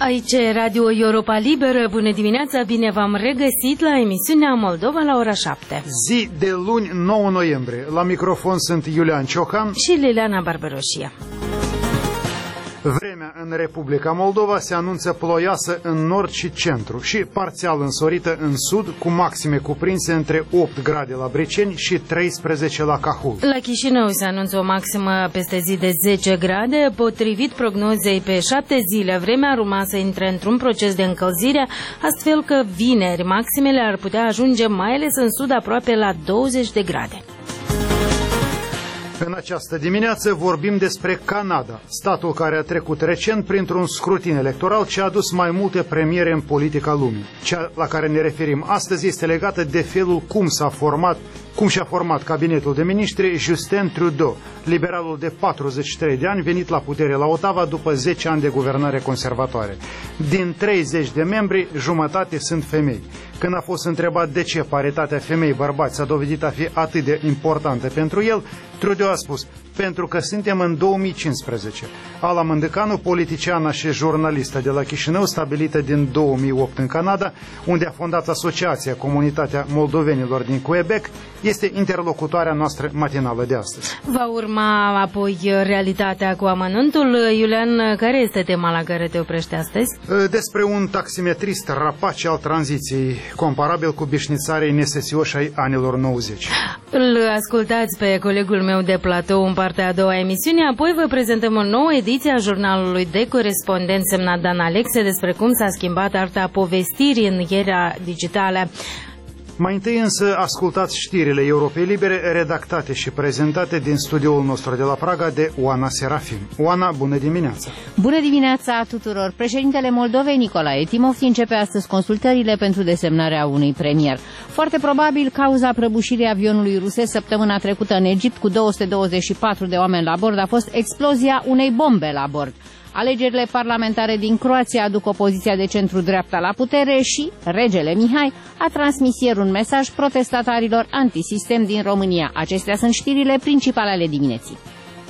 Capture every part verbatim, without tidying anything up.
Aici e Radio Europa Liberă. Bună dimineața, bine v-am regăsit la emisiunea Moldova la ora șapte. Zi de luni, nouă noiembrie. La microfon sunt Iulian Ciocan și Liliana Barbaroșia. Vremea în Republica Moldova se anunță ploioasă în nord și centru și parțial însorită în sud, cu maxime cuprinse între opt grade la Briceni și treisprezece la Cahul. La Chișinău se anunță o maximă peste zi de zece grade. Potrivit prognozei, pe șapte zile vremea ar urma să intre într-un proces de încălzire, astfel că vineri maximele ar putea ajunge mai ales în sud aproape la douăzeci de grade. În această dimineață vorbim despre Canada, statul care a trecut recent printr-un scrutin electoral ce a adus mai multe premiere în politica lumii. Cea la care ne referim astăzi este legată de felul cum s-a format, cum și-a format cabinetul de miniștri Justin Trudeau, liberalul de patruzeci și trei de ani venit la putere la Ottawa după zece ani de guvernare conservatoare. Din treizeci de membri, jumătate sunt femei. Când a fost întrebat de ce paritatea femei-bărbați s-a dovedit a fi atât de importantă pentru el, Trudeau a spus: pentru că suntem în două mii cincisprezece. Ala Mândăcanu, politiciană și jurnalistă de la Chișinău, stabilită din două mii opt în Canada, unde a fondat Asociația Comunitatea Moldovenilor din Quebec, este interlocutoarea noastră matinală de astăzi. Va urma apoi realitatea cu amănuntul. Iulian, care este tema la care te oprești astăzi? Despre un taximetrist rapace al tranziției, comparabil cu bișnițarii nesesioși ai anilor nouăzeci. Îl ascultați pe colegul meu de platou în partea a doua a emisiunii, apoi vă prezentăm o nouă ediție a jurnalului de corespondent semnat Dan Alexe despre cum s-a schimbat arta povestirii în era digitală. Mai întâi însă ascultați știrile Europei Libere, redactate și prezentate din studioul nostru de la Praga de Oana Serafim. Oana, bună dimineața! Bună dimineața tuturor! Președintele Moldovei, Nicolae Timofti, începe astăzi consultările pentru desemnarea unui premier. Foarte probabil cauza prăbușirii avionului rusesc săptămâna trecută în Egipt cu două sute douăzeci și patru de oameni la bord a fost explozia unei bombe la bord. Alegerile parlamentare din Croația aduc opoziția de centru-dreapta la putere și regele Mihai a transmis ieri un mesaj protestatarilor antisistem din România. Acestea sunt știrile principale ale dimineții.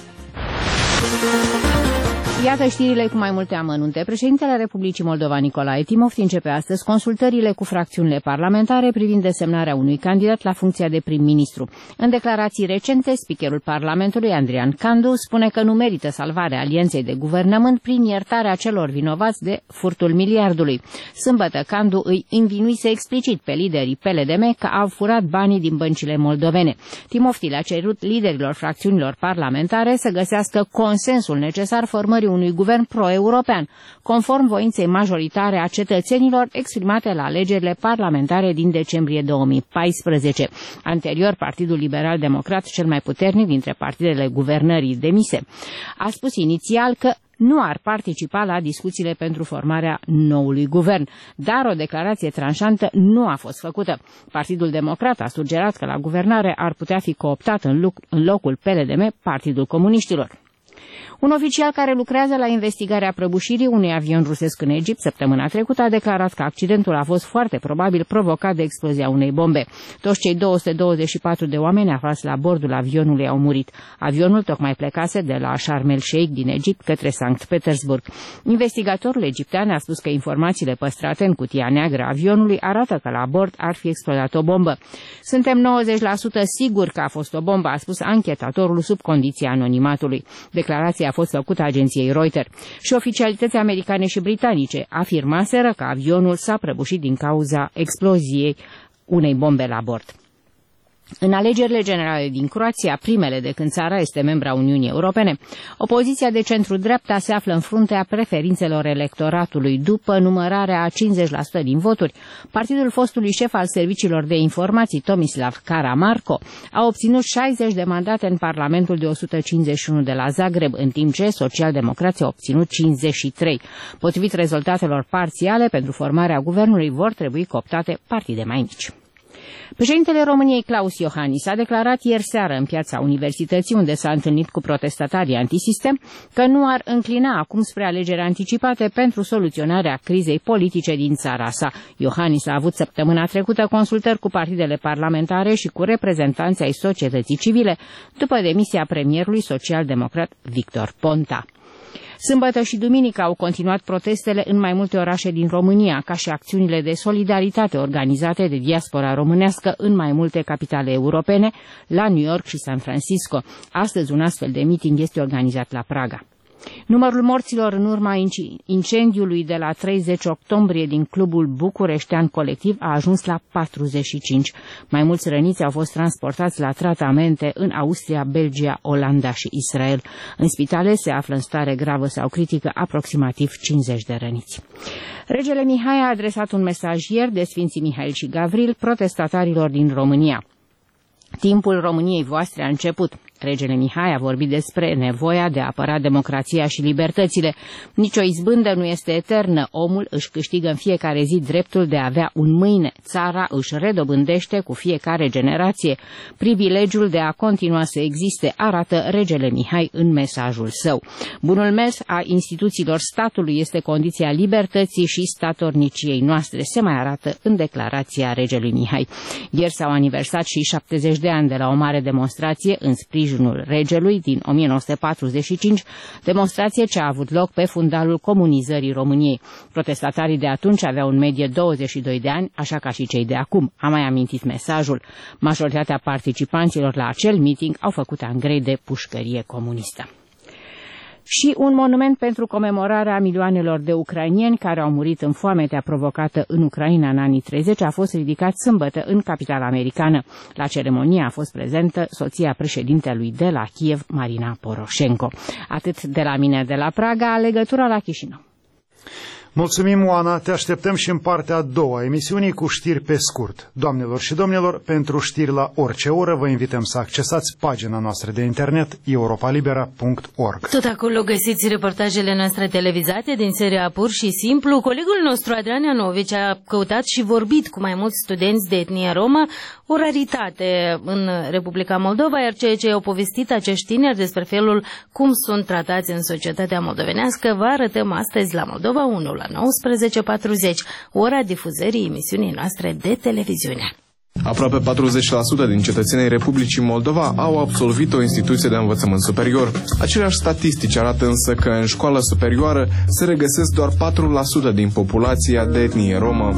Iată știrile cu mai multe amănunte. Președintele Republicii Moldova, Nicolae Timofti, începe astăzi consultările cu fracțiunile parlamentare privind desemnarea unui candidat la funcția de prim-ministru. În declarații recente, speakerul Parlamentului, Andrian Candu, spune că nu merită salvarea alianței de guvernământ prin iertarea celor vinovați de furtul miliardului. Sâmbătă, Candu îi învinuise explicit pe liderii P L D M că au furat banii din băncile moldovene. Timofti le-a cerut liderilor fracțiunilor parlamentare să găsească consensul necesar formării unui guvern pro-european, conform voinței majoritare a cetățenilor exprimate la alegerile parlamentare din decembrie două mii paisprezece. Anterior, Partidul Liberal Democrat, cel mai puternic dintre partidele guvernării demise, a spus inițial că nu ar participa la discuțiile pentru formarea noului guvern, dar o declarație tranșantă nu a fost făcută. Partidul Democrat a sugerat că la guvernare ar putea fi cooptat în locul P L D M Partidul Comuniștilor. Un oficial care lucrează la investigarea prăbușirii unui avion rusesc în Egipt săptămâna trecută a declarat că accidentul a fost foarte probabil provocat de explozia unei bombe. Toți cei două sute douăzeci și patru de oameni aflați la bordul avionului au murit. Avionul tocmai plecase de la Sharm el Sheikh din Egipt către Sankt Petersburg. Investigatorul egiptean a spus că informațiile păstrate în cutia neagră a avionului arată că la bord ar fi explodat o bombă. Suntem nouăzeci la sută siguri că a fost o bombă, a spus anchetatorul sub condiția anonimatului. Declarația a fost făcută agenției Reuters și oficialitățile americane și britanice afirmaseră că avionul s-a prăbușit din cauza exploziei unei bombe la bord. În alegerile generale din Croația, primele de când țara este membra Uniunii Europene, opoziția de centru-dreapta se află în fruntea preferințelor electoratului. După numărarea a cincizeci la sută din voturi, partidul fostului șef al serviciilor de informații, Tomislav Karamarko, a obținut șaizeci de mandate în Parlamentul de o sută cincizeci și unu de la Zagreb, în timp ce socialdemocrații au obținut cincizeci și trei. Potrivit rezultatelor parțiale, pentru formarea guvernului vor trebui cooptate partide mai mici. Președintele României, Claus Iohannis, a declarat ieri seară în piața Universității, unde s-a întâlnit cu protestatarii antisistem, că nu ar înclina acum spre alegeri anticipate pentru soluționarea crizei politice din țara sa. Iohannis a avut săptămâna trecută consultări cu partidele parlamentare și cu reprezentanții ai societății civile, după demisia premierului social-democrat Victor Ponta. Sâmbătă și duminică au continuat protestele în mai multe orașe din România, ca și acțiunile de solidaritate organizate de diaspora românească în mai multe capitale europene, la New York și San Francisco. Astăzi un astfel de meeting este organizat la Praga. Numărul morților în urma incendiului de la treizeci octombrie din clubul bucureștean Colectiv a ajuns la patruzeci și cinci. Mai mulți răniți au fost transportați la tratamente în Austria, Belgia, Olanda și Israel. În spitale se află în stare gravă sau critică aproximativ cincizeci de răniți. Regele Mihai a adresat un mesaj ieri de Sfinții Mihail și Gavril protestatarilor din România. Timpul României voastre a început. Regele Mihai a vorbit despre nevoia de a apăra democrația și libertățile. Nici o izbândă nu este eternă. Omul își câștigă în fiecare zi dreptul de a avea un mâine. Țara își redobândește cu fiecare generație privilegiul de a continua să existe, arată regele Mihai în mesajul său. Bunul mers a instituțiilor statului este condiția libertății și statorniciei noastre, se mai arată în declarația regelui Mihai. Ieri s-au aniversat și șaptezeci de ani de la o mare demonstrație în sprijinul regelui din o mie nouă sute patruzeci și cinci, demonstrație ce a avut loc pe fundalul comunizării României. Protestatarii de atunci aveau în medie douăzeci și doi de ani, așa ca și cei de acum. A mai amintit mesajul. Majoritatea participanților la acel meeting au făcut angrei de pușcărie comunistă. Și un monument pentru comemorarea milioanelor de ucrainieni care au murit în foametea provocată în Ucraina în anii treizeci a fost ridicat sâmbătă în capitala americană. La ceremonie a fost prezentă soția președintelui de la Kiev, Marina Poroșenko. Atât de la mine de la Praga, legătura la Chișinău. Mulțumim, Oana, te așteptăm și în partea a doua emisiunii cu știri pe scurt. Doamnelor și domnilor, pentru știri la orice oră vă invităm să accesați pagina noastră de internet europa libera punct org. Tot acolo găsiți reportajele noastre televizate din seria Pur și Simplu. Colegul nostru Adrian Ianovici a căutat și vorbit cu mai mulți studenți de etnie romă, o raritate în Republica Moldova, iar ceea ce au povestit acești tineri despre felul cum sunt tratați în societatea moldovenească vă arătăm astăzi la Moldova unu la nouăsprezece patruzeci, ora difuzării emisiunii noastre de televiziune. Aproape patruzeci la sută din cetățenii Republicii Moldova au absolvit o instituție de învățământ superior. Aceleași statistici arată însă că în școala superioară se regăsesc doar patru la sută din populația de etnie romă.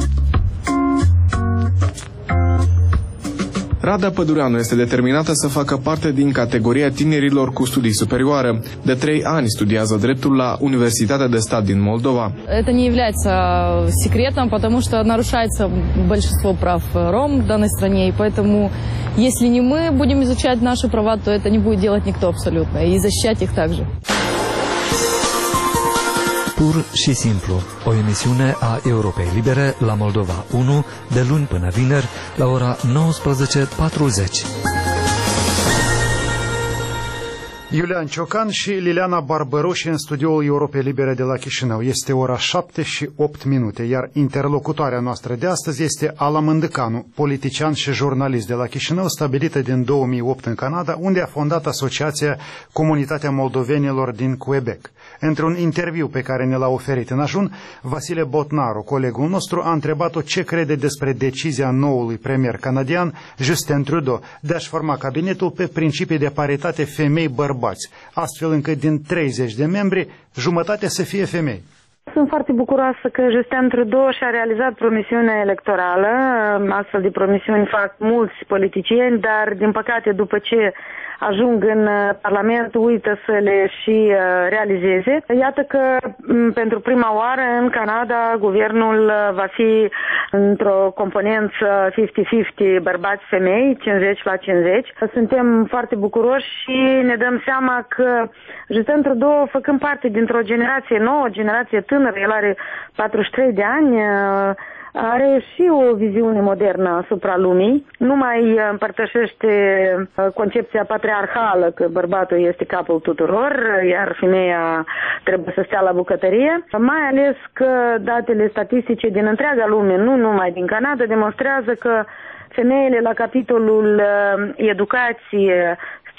Rada Pădureanu este determinată să facă parte din categoria tinerilor cu studii superioare. De trei ani studiază dreptul la Universitatea de Stat din Moldova. Это не является секретом, потому что нарушается большинство прав ром в данной стране, и поэтому, если не мы будем изучать наши права, то это не будет делать никто абсолютно, и защищать их также. Pur și simplu, o emisiune a Europei Libere la Moldova unu, de luni până vineri, la ora nouăsprezece patruzeci. Iulian Ciocan și Liliana Barbăroși în studioul Europei Libere de la Chișinău. Este ora șapte și opt minute, iar interlocutoarea noastră de astăzi este Ala Mândăcanu, politician și jurnalist de la Chișinău, stabilită din două mii opt în Canada, unde a fondat asociația Comunitatea Moldovenilor din Quebec. Într-un interviu pe care ne l-a oferit în ajun, Vasile Botnaru, colegul nostru, a întrebat-o ce crede despre decizia noului premier canadian, Justin Trudeau, de a-și forma cabinetul pe principii de paritate femei-bărbați, astfel încât din treizeci de membri, jumătate să fie femei. Sunt foarte bucuroasă că Justin Trudeau și-a realizat promisiunea electorală. Astfel de promisiuni fac mulți politicieni, dar din păcate după ce ajung în Parlament uită să le și realizeze. Iată că pentru prima oară în Canada guvernul va fi într-o componență cincizeci cincizeci bărbați-femei, cincizeci la cincizeci. Suntem foarte bucuroși și ne dăm seama că Justin Trudeau, făcând parte dintr-o generație nouă, generație tânără, el are patruzeci și trei de ani, are și o viziune modernă asupra lumii. Nu mai împărtășește concepția patriarhală că bărbatul este capul tuturor, iar femeia trebuie să stea la bucătărie. Mai ales că datele statistice din întreaga lume, nu numai din Canada, demonstrează că femeile la capitolul educație,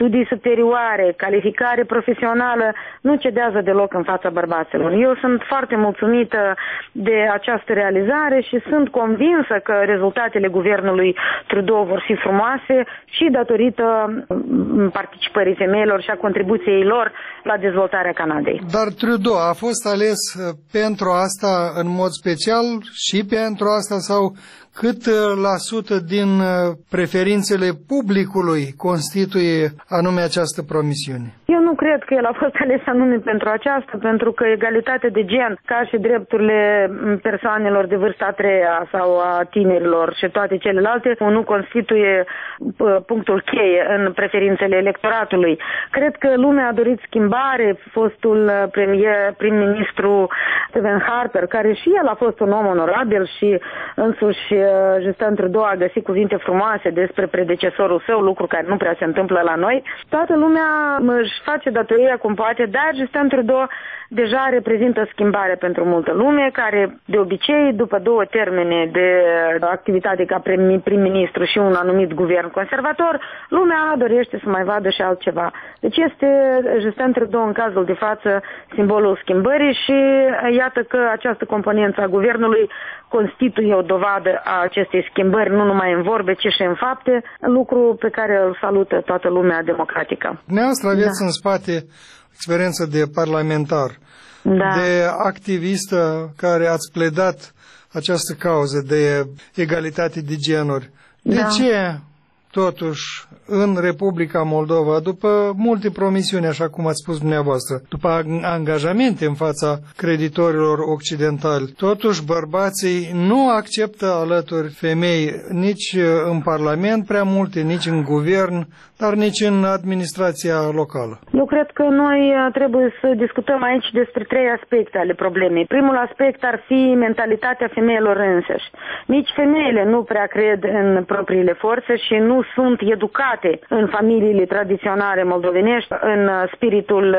studii superioare, calificare profesională, nu cedează deloc în fața bărbaților. Eu sunt foarte mulțumită de această realizare și sunt convinsă că rezultatele guvernului Trudeau vor fi frumoase și datorită participării femeilor și a contribuției lor la dezvoltarea Canadei. Dar Trudeau a fost ales pentru asta în mod special și pentru asta sau cât la sută din preferințele publicului constituie anume această promisiune? Eu nu cred că el a fost ales anume pentru aceasta, pentru că egalitatea de gen, ca și drepturile persoanelor de vârsta a treia sau a tinerilor și toate celelalte, nu constituie punctul cheie în preferințele electoratului. Cred că lumea a dorit schimbare. Fostul premier, prim-ministru Stephen Harper, care și el a fost un om onorabil și însuși Justin Trudeau a găsit cuvinte frumoase despre predecesorul său, lucru care nu prea se întâmplă la noi. Toată lumea își face datoria cum poate, dar Justin Trudeau deja reprezintă schimbare pentru multă lume, care de obicei, după două termene de activitate ca prim-ministru și un anumit guvern conservator, lumea dorește să mai vadă și altceva. Deci este Justin Trudeau în cazul de față simbolul schimbării și iată că această componență a guvernului constituie o dovadă a acestei schimbări, nu numai în vorbe, ci și în fapte, lucru pe care îl salută toată lumea democratică. Dumneavoastră aveți da. în spate experiență de parlamentar, da. de activistă care ați pledat această cauză de egalitate de genuri. De da. ce, totuși, în Republica Moldova, după multe promisiuni, așa cum ați spus dumneavoastră, după angajamente în fața creditorilor occidentali, totuși bărbații nu acceptă alături femei nici în Parlament prea multe, nici în guvern, dar nici în administrația locală? Eu cred că noi trebuie să discutăm aici despre trei aspecte ale problemei. Primul aspect ar fi mentalitatea femeilor însăși. Nici femeile nu prea cred în propriile forțe și nu sunt educate în familiile tradiționale moldovenești, în spiritul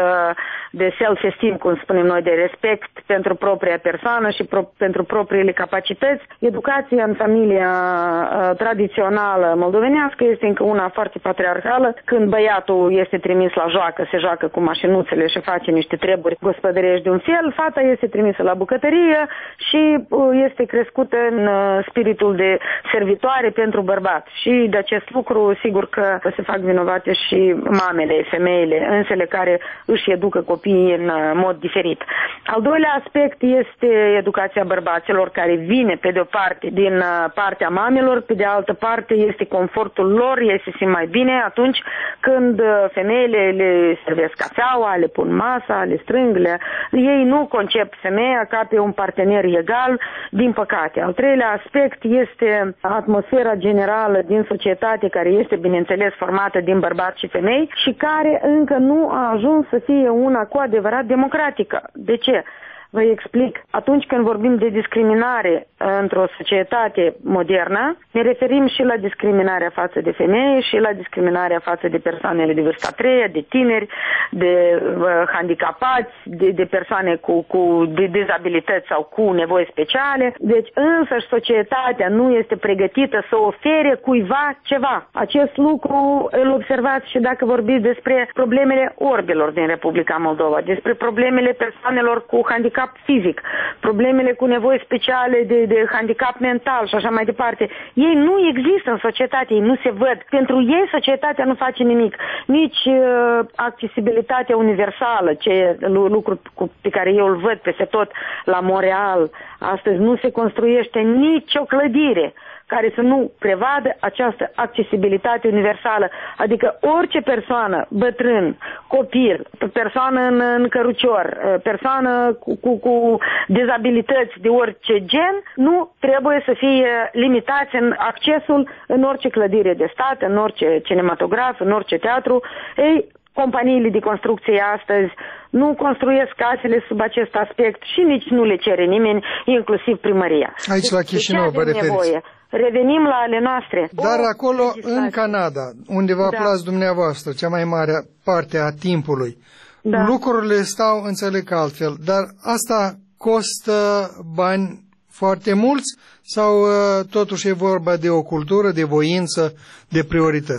de self-esteem, cum spunem noi, de respect pentru propria persoană și pro- pentru propriile capacități. Educația în familia uh, tradițională moldovenească este încă una foarte patriarhală. Când băiatul este trimis la joacă, se joacă cu mașinuțele și face niște treburi gospodărești de un fel, fata este trimisă la bucătărie și uh, este crescută în uh, spiritul de servitoare pentru bărbat. Și de acest lucru, sigur că se fac vinovate și mamele, femeile, însele care își educă copiii în mod diferit. Al doilea aspect este educația bărbaților, care vine pe de o parte din partea mamelor, pe de altă parte este confortul lor, ei se simt mai bine atunci când femeile le servesc cafeaua, le pun masa, le strâng, le... ei nu concep femeia ca pe un partener egal, din păcate. Al treilea aspect este atmosfera generală din societate, care este, bineînțeles, formată din bărbați și femei și care încă nu a ajuns să fie una cu adevărat democratică. De ce? Vă explic. Atunci când vorbim de discriminare într-o societate modernă, ne referim și la discriminarea față de femei și la discriminarea față de persoanele de vârsta a treia, de tineri, de uh, handicapați, de, de persoane cu, cu de dizabilități sau cu nevoi speciale. Deci însăși societatea nu este pregătită să ofere cuiva ceva. Acest lucru îl observați și dacă vorbiți despre problemele orbilor din Republica Moldova, despre problemele persoanelor cu handicap fizic, problemele cu nevoi speciale de, de handicap mental și așa mai departe. Ei nu există în societate, ei nu se văd. Pentru ei societatea nu face nimic. Nici uh, accesibilitatea universală, ce lucru pe care eu îl văd peste tot la Montreal, astăzi nu se construiește nicio clădire care să nu prevadă această accesibilitate universală. Adică orice persoană, bătrân, copil, persoană în, în cărucior, persoană cu, cu, cu dizabilități de orice gen, nu trebuie să fie limitați în accesul în orice clădire de stat, în orice cinematograf, în orice teatru. Ei, companiile de construcție astăzi nu construiesc casele sub acest aspect și nici nu le cere nimeni, inclusiv primăria. Aici la Chișinău vă referiți. Revenim la ale noastre. Dar o acolo, în Canada, unde vă aflați da. dumneavoastră, cea mai mare parte a timpului, da. lucrurile stau, înțeleg altfel, dar asta costă bani foarte mulți sau totuși e vorba de o cultură, de voință, de priorități?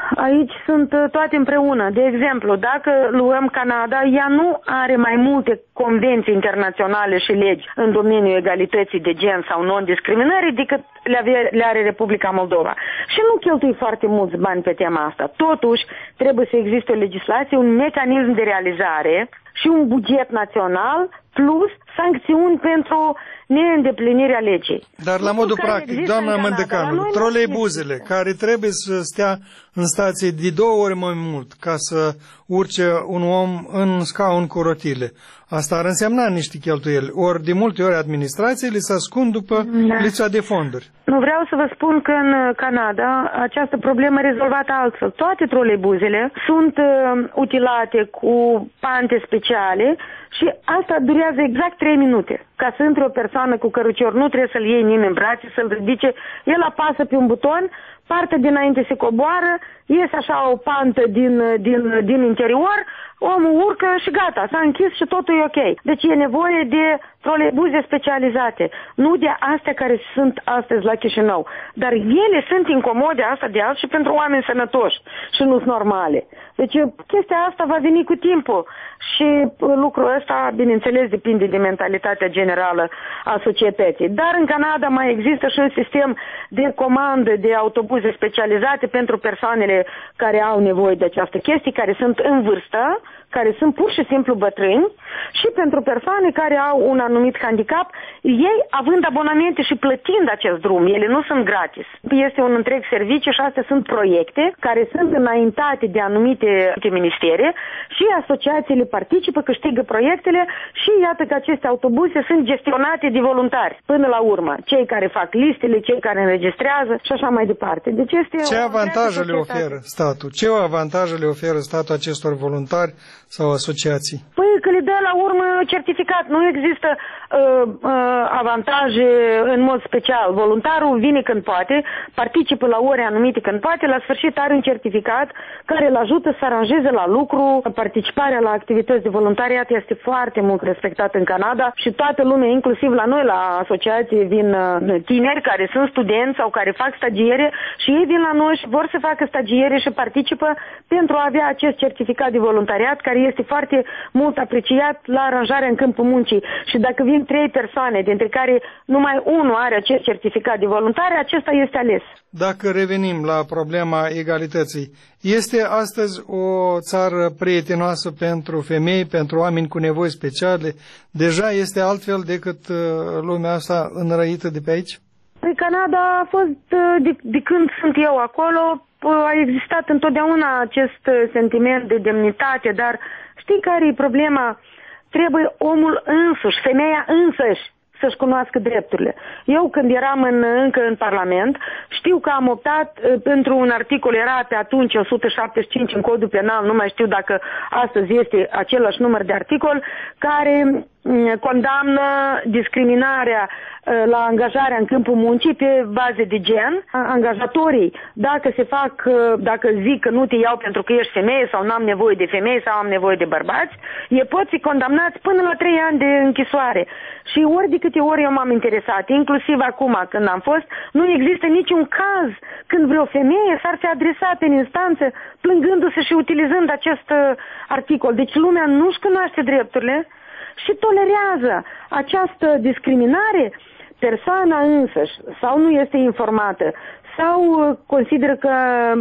Aici sunt toate împreună. De exemplu, dacă luăm Canada, ea nu are mai multe convenții internaționale și legi în domeniul egalității de gen sau non-discriminării decât le are Republica Moldova. Și nu cheltui foarte mulți bani pe tema asta. Totuși, trebuie să existe o legislație, un mecanism de realizare și un buget național plus sancțiuni pentru neîndeplinirea legii. Dar la modul practic, doamna Mândăcanu, troleibuzele care trebuie să stea în stație de două ori mai mult ca să urce un om în scaun cu rotile, asta ar însemna niște cheltuieli. Ori de multe ori administrațiile se ascund după da. lipsa de fonduri. Nu vreau să vă spun că în Canada această problemă e rezolvată altfel. Toate troleibuzele sunt uh, utilate cu pante speciale și asta durează exact trei minute. Ca să intre o persoană cu cărucior, nu trebuie să-l iei nimeni în brațe, să-l ridice, el apasă pe un buton, partea dinainte se coboară, iese așa o pantă din, din, din interior, omul urcă și gata, s-a închis și totul e ok. Deci e nevoie de troleibuze specializate, nu de astea care sunt astăzi la Chișinău. Dar ele sunt incomode, asta de altfel, și pentru oameni sănătoși și nu sunt normale. Deci chestia asta va veni cu timpul și lucrul ăsta, bineînțeles, depinde de mentalitatea generală a societății. Dar în Canada mai există și un sistem de comandă de autobuze specializate pentru persoanele care au nevoie de această chestie, care sunt în vârstă, care sunt pur și simplu bătrâni și pentru persoane care au un anumit handicap, ei având abonamente și plătind acest drum, ele nu sunt gratis. Este un întreg serviciu și astea sunt proiecte care sunt înaintate de anumite ministere și asociațiile participă, câștigă proiectele și iată că aceste autobuse sunt gestionate de voluntari până la urmă. Cei care fac listele, cei care înregistrează și așa mai departe. Deci este ce avantaje le oferă statul? Ce avantaje le oferă statul acestor voluntari sau asociații? Păi că le dă la urmă certificat. Nu există uh, uh, avantaje în mod special. Voluntarul vine când poate, participă la ore anumite când poate, la sfârșit are un certificat care îl ajută să aranjeze la lucru. Participarea la activități de voluntariat este foarte mult respectată în Canada și toată lumea, inclusiv la noi la asociație, vin uh, tineri care sunt studenți sau care fac stagiere și ei vin la noi și vor să facă stagiere și participă pentru a avea acest certificat de voluntariat care este foarte mult apreciat la aranjarea în câmpul muncii. Și dacă vin trei persoane, dintre care numai unul are acest certificat de voluntare, acesta este ales. Dacă revenim la problema egalității, este astăzi o țară prietenoasă pentru femei, pentru oameni cu nevoi speciale? Deja este altfel decât lumea asta înrăită de pe aici? Păi Canada a fost, de, de când sunt eu acolo, a existat întotdeauna acest sentiment de demnitate, dar știi care e problema? Trebuie omul însuși, femeia însăși, să-și cunoască drepturile. Eu când eram în, încă în Parlament, știu că am optat pentru un articol, era pe atunci o sută șaptezeci și cinci în codul penal, nu mai știu dacă astăzi este același număr de articol, care condamnă discriminarea la angajarea în câmpul muncii pe baze de gen. Angajatorii, dacă se fac, dacă zic că nu te iau pentru că ești femeie sau nu am nevoie de femei sau am nevoie de bărbați, ei pot fi condamnați până la trei ani de închisoare. Și ori de câte ori eu m-am interesat, inclusiv acum când am fost, nu există niciun caz când vreo femeie s-ar fi adresat în instanță plângându-se și utilizând acest articol. Deci lumea nu-și cunoaște drepturile și tolerează această discriminare. Persoana însăși sau nu este informată sau consideră că,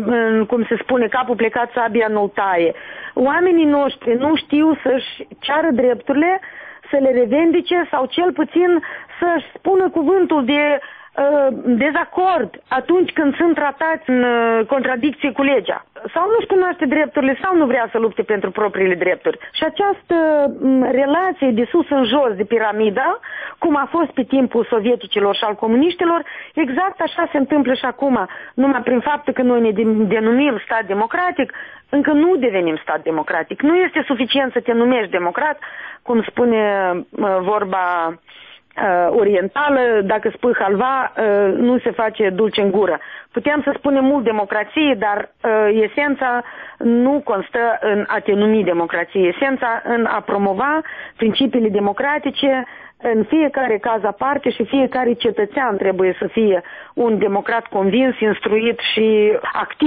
cum se spune, capul plecat, sabia nu-l taie. Oamenii noștri nu știu să-și ceară drepturile, să le revendice sau cel puțin să-și spună cuvântul de uh, dezacord atunci când sunt tratați în uh, contradicție cu legea. Sau nu-și cunoaște drepturile sau nu vrea să lupte pentru propriile drepturi. Și această um, relație de sus în jos, de piramida, cum a fost pe timpul sovieticilor și al comuniștilor, exact așa se întâmplă și acum. Numai prin faptul că noi ne denumim stat democratic, încă nu devenim stat democratic. Nu este suficient să te numești democrat, cum spune uh, vorba uh, orientală, dacă spui halva, uh, nu se face dulce în gură. Putem să spunem mult democrație, dar uh, esența nu constă în a te numi democrație. Esența în a promova principiile democratice în fiecare caz aparte și fiecare cetățean trebuie să fie un democrat convins, instruit și activ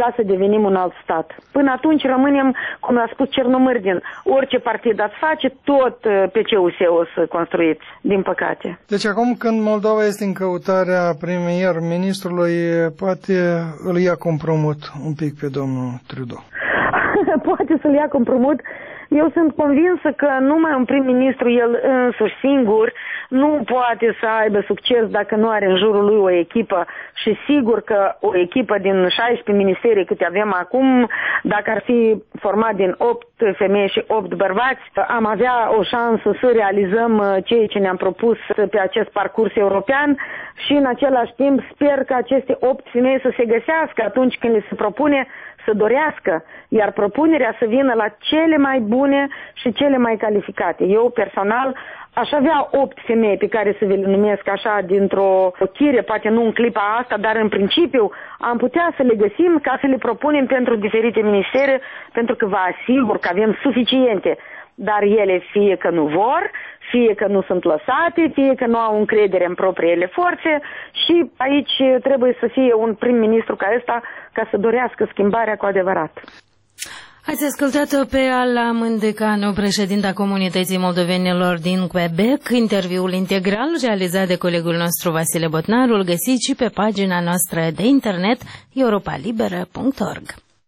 ca să devenim un alt stat. Până atunci rămânem, cum a spus Cernomârdin, orice partid ați face, tot P C U S o să construiți, din păcate. Deci acum când Moldova este în căutarea premier-ministrului, poate îl ia compromut un pic pe domnul Trudeau. Poate să-l ia compromut. Eu sunt convinsă că numai un prim-ministru, el însuși singur, nu poate să aibă succes dacă nu are în jurul lui o echipă și sigur că o echipă din șaisprezece ministerii câte avem acum, dacă ar fi format din opt femei și opt bărbați, am avea o șansă să realizăm ceea ce ne-am propus pe acest parcurs european și în același timp sper că aceste opt femei să se găsească atunci când le se propune să dorească, iar propunerea să vină la cele mai bune și cele mai calificate. Eu personal aș avea opt femei pe care să vi le numesc așa dintr-o chire, poate nu în clipa asta, dar în principiu am putea să le găsim ca să le propunem pentru diferite ministere, pentru că vă asigur că avem suficiente, dar ele fie că nu vor, fie că nu sunt lăsate, fie că nu au încredere în propriile forțe și aici trebuie să fie un prim-ministru ca ăsta ca să dorească schimbarea cu adevărat. Ați ascultat-o pe Ala Mândecanu, președinta Comunității Moldovenilor din Quebec. Interviul integral realizat de colegul nostru Vasile Botnaru îl găsiți și pe pagina noastră de internet europa liberă punct org.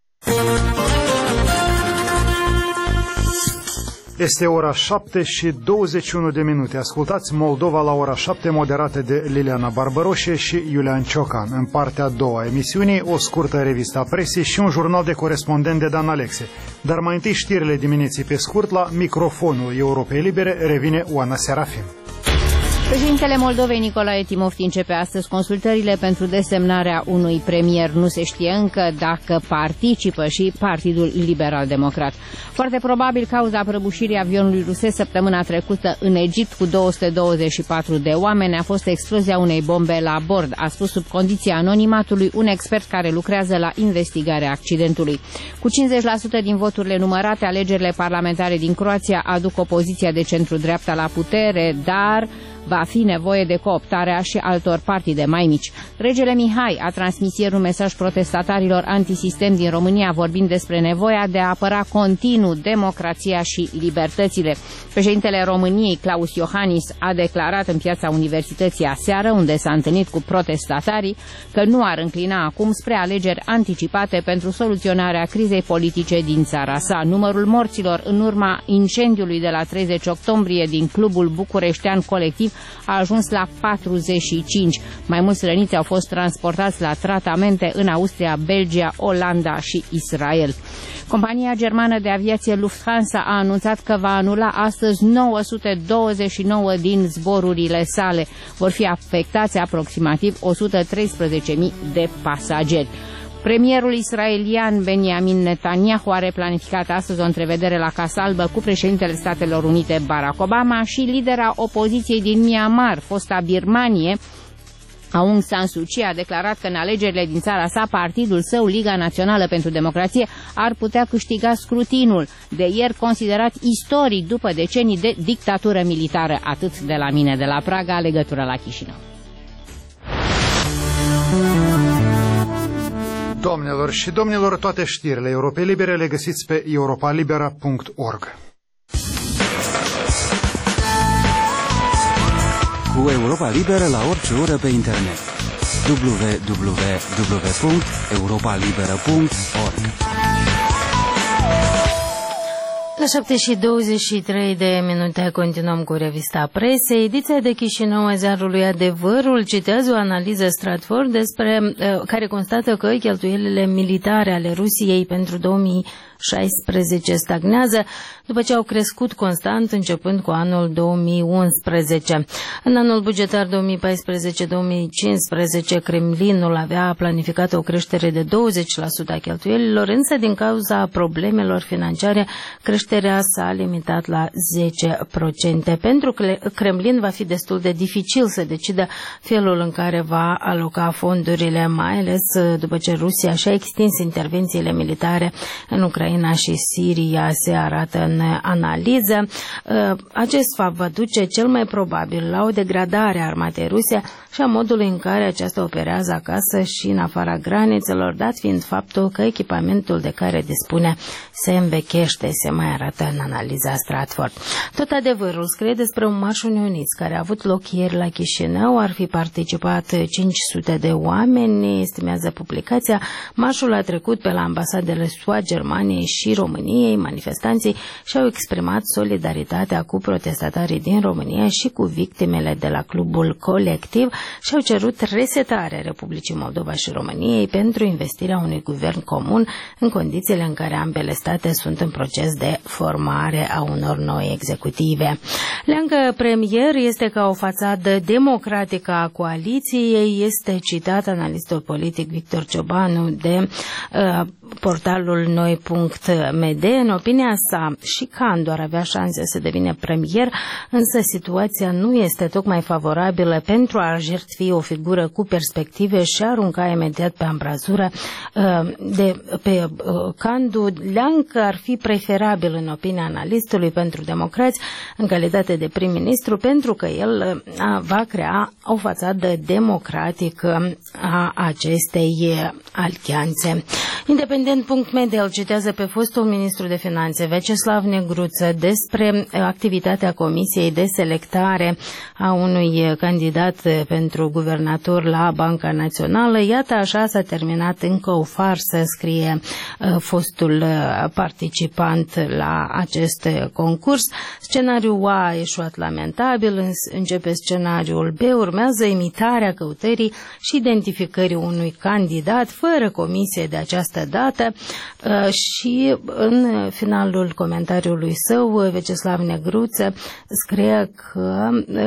Este ora șapte și douăzeci și unu de minute. Ascultați Moldova la ora șapte, moderate de Liliana Barbaroșe și Iulian Ciocan. În partea a doua a emisiunii, o scurtă revistă a presei și un jurnal de corespondent de Dan Alexe. Dar mai întâi știrile dimineții pe scurt. La microfonul Europei Libere revine Oana Serafim. Președintele Moldovei Nicolae Timofti începe astăzi consultările pentru desemnarea unui premier. Nu se știe încă dacă participă și Partidul Liberal Democrat. Foarte probabil cauza prăbușirii avionului rusesc săptămâna trecută în Egipt cu două sute douăzeci și patru de oameni a fost explozia unei bombe la bord, a spus sub condiția anonimatului un expert care lucrează la investigarea accidentului. Cu cincizeci la sută din voturile numărate, alegerile parlamentare din Croația aduc opoziția de centru-dreapta la putere, dar va fi nevoie de cooptarea și altor partide mai mici. Regele Mihai a transmis ieri un mesaj protestatarilor antisistem din România, vorbind despre nevoia de a apăra continuu democrația și libertățile. Președintele României, Claus Iohannis, a declarat în Piața Universității aseară, unde s-a întâlnit cu protestatarii, că nu ar înclina acum spre alegeri anticipate pentru soluționarea crizei politice din țara sa. Numărul morților în urma incendiului de la treizeci octombrie din clubul bucureștean Colectiv a ajuns la patruzeci și cinci. Mai mulți răniți au fost transportați la tratamente în Austria, Belgia, Olanda și Israel. Compania germană de aviație Lufthansa a anunțat că va anula astăzi nouă sute douăzeci și nouă din zborurile sale. Vor fi afectați aproximativ o sută treisprezece mii de pasageri. Premierul israelian Benjamin Netanyahu are planificat astăzi o întrevedere la Casa Albă cu președintele Statelor Unite Barack Obama și lidera opoziției din Myanmar, fosta Birmanie, Aung San Suu Kyi, a declarat că în alegerile din țara sa, partidul său, Liga Națională pentru Democrație, ar putea câștiga scrutinul, de ieri considerat istoric după decenii de dictatură militară. Atât de la mine de la Praga, legătură la Chișinău. Doamnelor și domnilor, toate știrile Europei Libere le găsiți pe europa libera punct org. Cu Europa Liberă la orice oră pe internet. w w w punct europa liberă punct org. La șapte și douăzeci și trei de minute continuăm cu revista presei. Ediția de Chișinău a ziarului Adevărul citează o analiză Stratford despre, care constată că cheltuielile militare ale Rusiei pentru două mii șaisprezece stagnează după ce au crescut constant începând cu anul două mii unsprezece. În anul bugetar două mii paisprezece două mii cincisprezece, Kremlinul avea planificat o creștere de douăzeci la sută a cheltuielilor, însă din cauza problemelor financiare creșterea creșterea s-a limitat la zece la sută. Pentru Kremlin va fi destul de dificil să decidă felul în care va aloca fondurile, mai ales după ce Rusia și-a extins intervențiile militare în Ucraina și Siria, se arată în analiză. Acest fapt va duce cel mai probabil la o degradare a armatei ruse și a modului în care aceasta operează acasă și în afara granițelor, dat fiind faptul că echipamentul de care dispune se învechește, se mai arată în analiza Stratford. Tot adevărul scrie despre un marș unioniți care a avut loc ieri la Chișinău. Ar fi participat cinci sute de oameni, estimează publicația. Marșul a trecut pe la ambasadele S U A, Germaniei și României. Manifestanții și-au exprimat solidaritatea cu protestatarii din România și cu victimele de la Clubul Colectiv și au cerut resetarea Republicii Moldova și României pentru investirea unui guvern comun în condițiile în care ambele state sunt în proces de formare a unor noi executive. Leangă premier este ca o fațadă democratică a coaliției, este citat analistul politic Victor Ciobanu de uh, portalul noi punct m d. În opinia sa, și Candu ar avea șanse să devină premier, însă situația nu este tocmai favorabilă pentru a jertfi o figură cu perspective și a arunca imediat pe ambrazură de pe Candu. Leancă ar fi preferabil, în opinia analistului, pentru democrați în calitate de prim-ministru, pentru că el va crea o fațadă democratică a acestei alianțe. Independent punct m d îl citează pe fostul ministru de finanțe Vyacheslav Negruță despre activitatea Comisiei de selectare a unui candidat pentru guvernator la Banca Națională. Iată, așa s-a terminat încă o farsă, scrie fostul participant la acest concurs. Scenariul A a eșuat lamentabil, începe scenariul B, urmează imitarea căutării și identificării unui candidat fără comisie de această dată și în finalul comentariului său Vyacheslav Negruță scrie că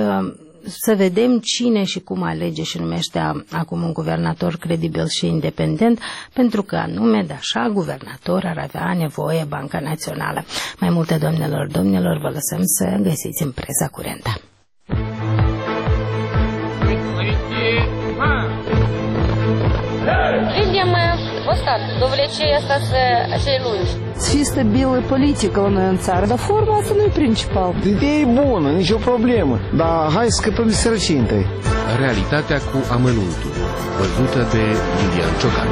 să vedem cine și cum alege și numește acum un guvernator credibil și independent, pentru că anume de așa guvernator ar avea nevoie Banca Națională. Mai multe, doamnelor, domnilor, vă lăsăm să găsiți în presa curentă. Видим вот так, до влечения acei lungi. Să fie stabilă politică la noi în țară, dar forma asta nu e principal. Ideea e bună, nicio problemă, dar hai să scăpăm de sărăcie întâi. Realitatea cu amănuntul, văzută de Lilian Ciocan.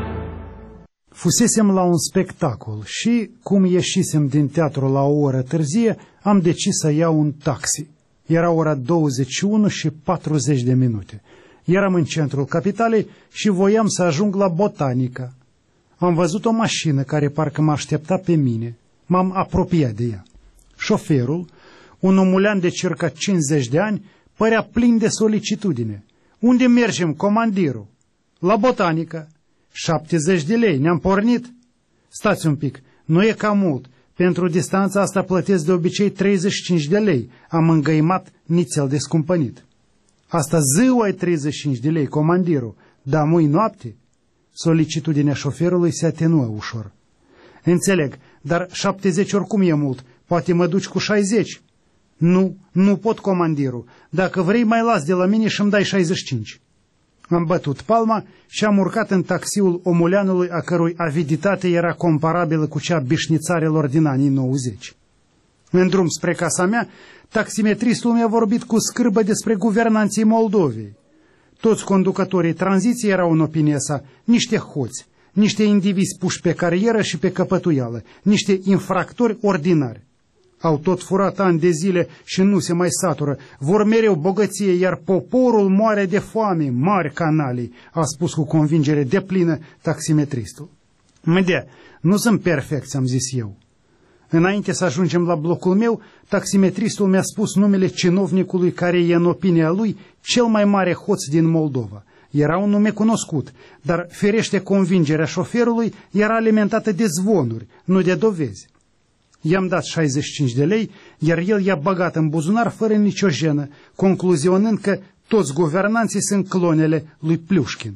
Fusesem la un spectacol și, cum ieșisem din teatru la o oră târzie, am decis să iau un taxi. Era ora douăzeci și unu și patruzeci de minute. Eram în centrul capitalei și voiam să ajung la Botanica. Am văzut o mașină care parcă mă aștepta pe mine. M-am apropiat de ea. Șoferul, un omulean de circa cincizeci de ani, părea plin de solicitudine. Unde mergem, comandirul? La Botanica. șaptezeci de lei, ne-am pornit? Stați un pic, nu e cam mult. Pentru distanța asta plătesc de obicei treizeci și cinci de lei. Am îngăimat nițel de scumpănit. Asta ziua e treizeci și cinci de lei, comandirul, dar mâini noapte? Solicitudinea șoferului se atenuă ușor. Înțeleg, dar șaptezeci oricum e mult, poate mă duci cu șaizeci. Nu, nu pot, comandirul, dacă vrei mai las de la mine și îmi dai șaizeci și cinci. Am bătut palma și am urcat în taxiul omuleanului, a cărui aviditate era comparabilă cu cea bișnițarilor din anii nouăzeci. În drum spre casa mea, taximetristul mi-a vorbit cu scârbă despre guvernanții Moldovei. Toți conducătorii tranziției erau, în opinia sa, niște hoți, niște indivizi puși pe carieră și pe căpătuială, niște infractori ordinari. Au tot furat ani de zile și nu se mai satură, vor mereu bogăție, iar poporul moare de foame, mari canalii, a spus cu convingere deplină taximetristul. Mădea, nu sunt perfecți, am zis eu. Înainte să ajungem la blocul meu, taximetristul mi-a spus numele cinovnicului care e, în opinia lui, cel mai mare hoț din Moldova. Era un nume cunoscut, dar, ferește, convingerea șoferului era alimentată de zvonuri, nu de dovezi. I-am dat șaizeci și cinci de lei, iar el i-a băgat în buzunar fără nicio jenă, concluzionând că toți guvernanții sunt clonele lui Pliușkin.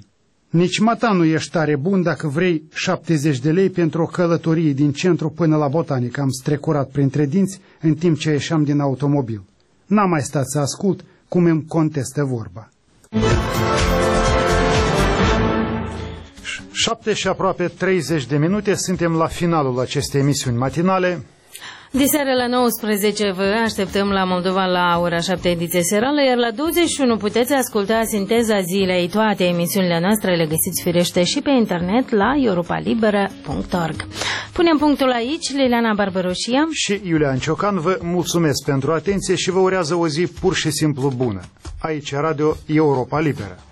Nici mata nu ești tare bun dacă vrei șaptezeci de lei pentru o călătorie din centru până la Botanic. Am strecurat printre dinți în timp ce ieșeam din automobil. N-am mai stat să ascult cum îmi contestă vorba. Șapte și aproape treizeci de minute, suntem la finalul acestei emisiuni matinale. Diseară la nouăsprezece vă așteptăm la Moldova la ora șapte ediție serală, iar la douăzeci și unu puteți asculta Sinteza Zilei. Toate emisiunile noastre le găsiți firește și pe internet la europa liberă punct org. Punem punctul aici. Liliana Barbaroșia și Iulian Ciocan vă mulțumesc pentru atenție și vă urează o zi pur și simplu bună. Aici Radio Europa Liberă.